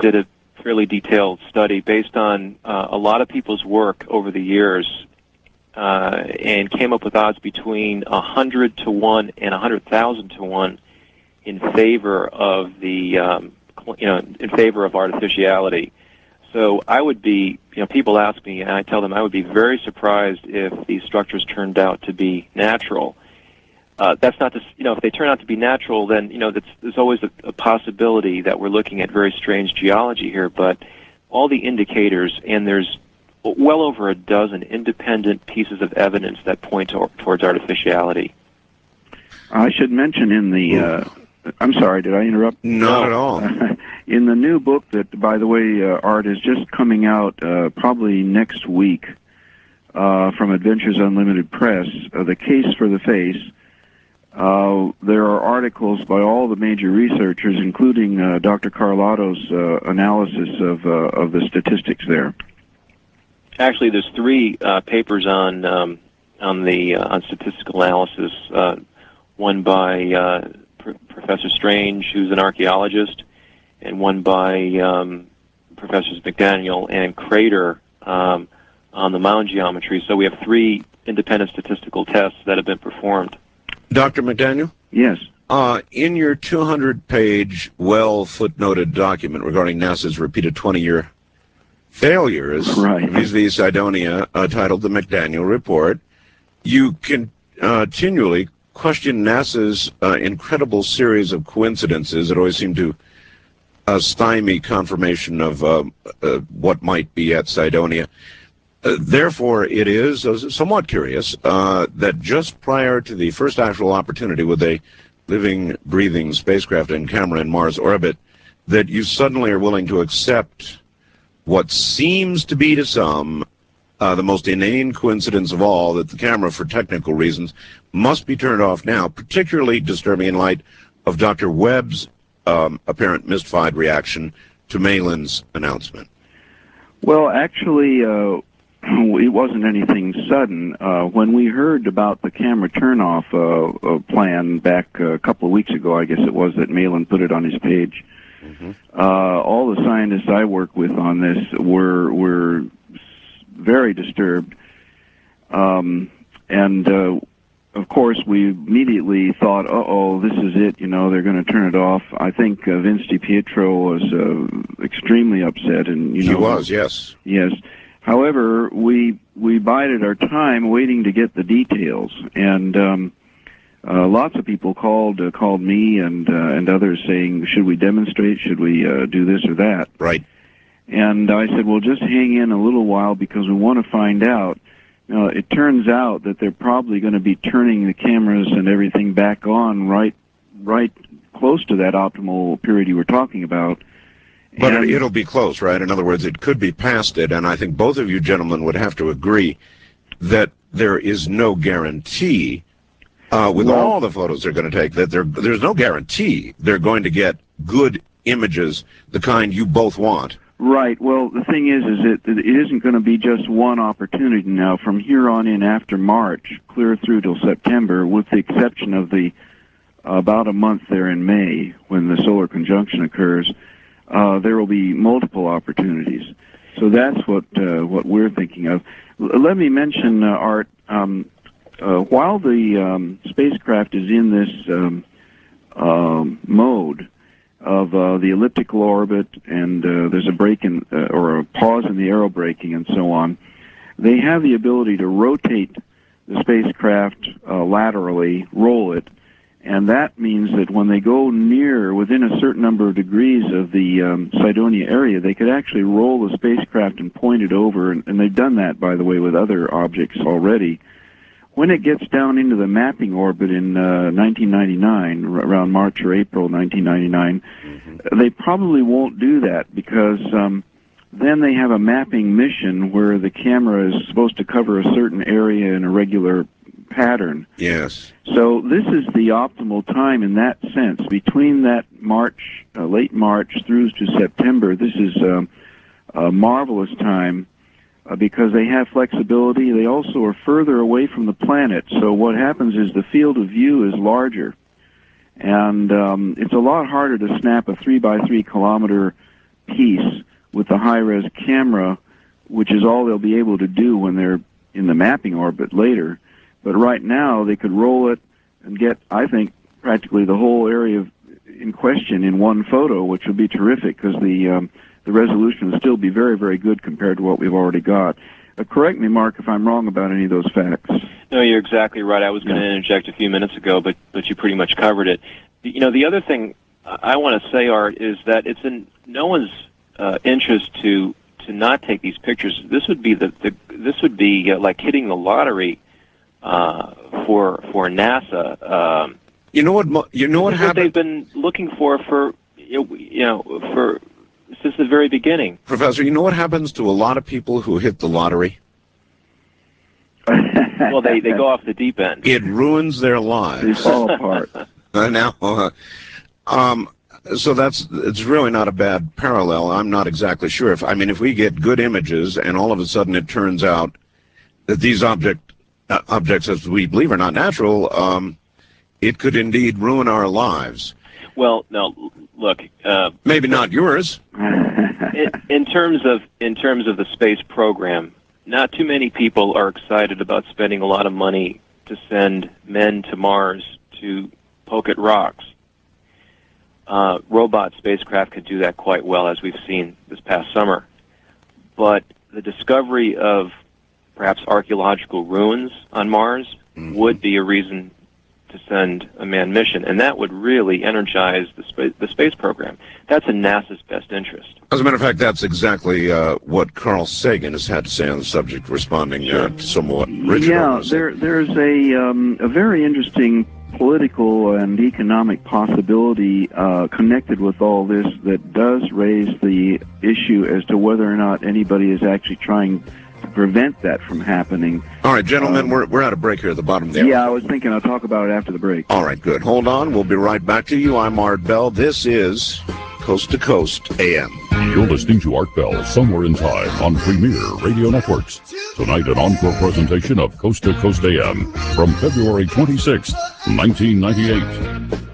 did a fairly detailed study based on a lot of people's work over the years, and came up with odds between 100 to 1 and 100,000 to 1 in favor of the in favor of artificiality. So I would be, people ask me, and I tell them I would be very surprised if these structures turned out to be natural. That's not to, if they turn out to be natural, then, there's always a possibility that we're looking at very strange geology here, but all the indicators, and there's well over a dozen independent pieces of evidence that point towards artificiality. I should mention in the, I'm sorry, did I interrupt? Not at all. In the new book that, by the way, Art, is just coming out probably next week from Adventures Unlimited Press, The Case for the Face, there are articles by all the major researchers, including Dr. Carlotto's analysis of the statistics there. Actually, there's three papers on statistical analysis. One by Professor Strange, who's an archaeologist, and one by Professors McDaniel and Crater on the mound geometry. So we have three independent statistical tests that have been performed. Dr. McDaniel? Yes. In your 200-page, well-footnoted document regarding NASA's repeated 20-year failures vis-a-vis Cydonia, titled the McDaniel Report, you continually question NASA's incredible series of coincidences that always seem to stymie confirmation of what might be at Cydonia. Therefore, it is somewhat curious that just prior to the first actual opportunity with a living, breathing spacecraft and camera in Mars orbit, that you suddenly are willing to accept what seems to be to some the most inane coincidence of all, that the camera, for technical reasons, must be turned off now, particularly disturbing in light of Dr. Webb's apparent mystified reaction to Malin's announcement. Well, actually, it wasn't anything sudden. When we heard about the camera turn-off plan back a couple of weeks ago, I guess it was, that Malin put it on his page, all the scientists I work with on this were very disturbed. Of course, we immediately thought, this is it, they're going to turn it off. I think Vince DiPietro was extremely upset. And he was, yes. Yes. However, we bided our time waiting to get the details, and lots of people called me and others saying, should we demonstrate, should we do this or that? Right. And I said, well, just hang in a little while because we want to find out. It turns out that they're probably going to be turning the cameras and everything back on right close to that optimal period you were talking about. But it'll be close, right? In other words, it could be past it, and I think both of you gentlemen would have to agree that there is no guarantee with all the photos they're going to take, that there's no guarantee they're going to get good images, the kind you both want. Right. Well, the thing is it isn't going to be just one opportunity now. From here on in, after March, clear through till September, with the exception of the about a month there in May when the solar conjunction occurs, there will be multiple opportunities. So that's what we're thinking of. Let me mention, Art, while the spacecraft is in this mode of the elliptical orbit, and there's a break in or a pause in the aerobraking and so on, they have the ability to rotate the spacecraft laterally, roll it, and that means that when they go within a certain number of degrees of the Cydonia area, they could actually roll the spacecraft and point it over, and they've done that, by the way, with other objects already. When it gets down into the mapping orbit in 1999, around March or April 1999, they probably won't do that because then they have a mapping mission where the camera is supposed to cover a certain area in a regular pattern. Yes. So this is the optimal time in that sense. Between that March, late March through to September, this is a marvelous time because they have flexibility. They also are further away from the planet. So what happens is the field of view is larger. And it's a lot harder to snap a 3 by 3 kilometer piece with the high-res camera, which is all they'll be able to do when they're in the mapping orbit later. But right now, they could roll it and get, I think, practically the whole area in question in one photo, which would be terrific because the resolution would still be very, very good compared to what we've already got. Correct me, Mark, if I'm wrong about any of those facts. No, you're exactly right. I was going to interject a few minutes ago, but you pretty much covered it. You know, the other thing I want to say, Art, is that it's in no one's interest to not take these pictures. This would be like hitting the lottery for NASA. You know what happened? They've been looking for since the very beginning. Professor, you know what happens to a lot of people who hit the lottery? Well, they go off the deep end. It ruins their lives. They fall apart. So it's really not a bad parallel. I'm not exactly sure if we get good images and all of a sudden it turns out that these objects, as we believe, are not natural, it could indeed ruin our lives. Well, no, look. Maybe not yours. In terms of the space program, not too many people are excited about spending a lot of money to send men to Mars to poke at rocks. Robot spacecraft could do that quite well, as we've seen this past summer. But the discovery of perhaps archaeological ruins on Mars would be a reason to send a manned mission, and that would really energize the space program. That's in NASA's best interest. As a matter of fact, that's exactly what Carl Sagan has had to say on the subject, responding to somewhat Richard. Yeah, there's a very interesting political and economic possibility connected with all this that does raise the issue as to whether or not anybody is actually trying to prevent that from happening. All right, gentlemen, we're at a break here at the bottom there. Yeah, I was thinking I'll talk about it after the break. All right, good. Hold on. We'll be right back to you. I'm Art Bell. This is Coast to Coast AM. You're listening to Art Bell, Somewhere in Time, on Premier Radio Networks. Tonight, an encore presentation of Coast to Coast AM from February 26, 1998.